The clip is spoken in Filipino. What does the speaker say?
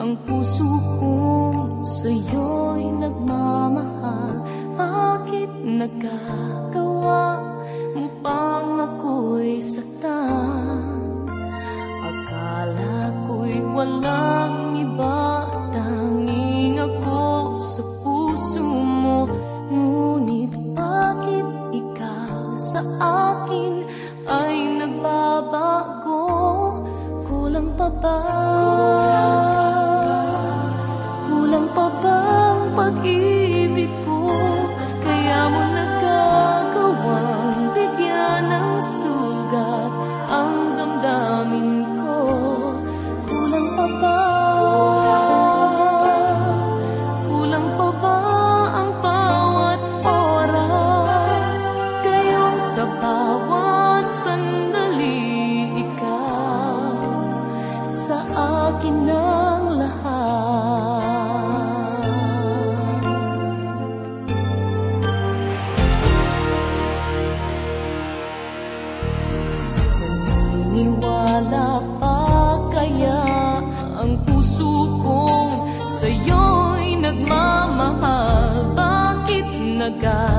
ang puso kong sa'yo'y nagmamahal. Bakit nagkagawa mo pang ako'y saktan? Akala ko'y walang iba, tanging ako sa puso mo. Ngunit bakit ikaw sa akin ay nagbabago? Kulang pa ba? Kulang pa bang pag-ibig ko? Kaya mo nagagawang bigyan ng sugat ang damdamin ko. Kulang pa ba? Kulang pa ba ang bawat oras? Gayong sa bawat sandali ikaw sa akin ang lahat. Naniniwala pa kaya ang puso kong sa'yo'y nagmamahal? Bakit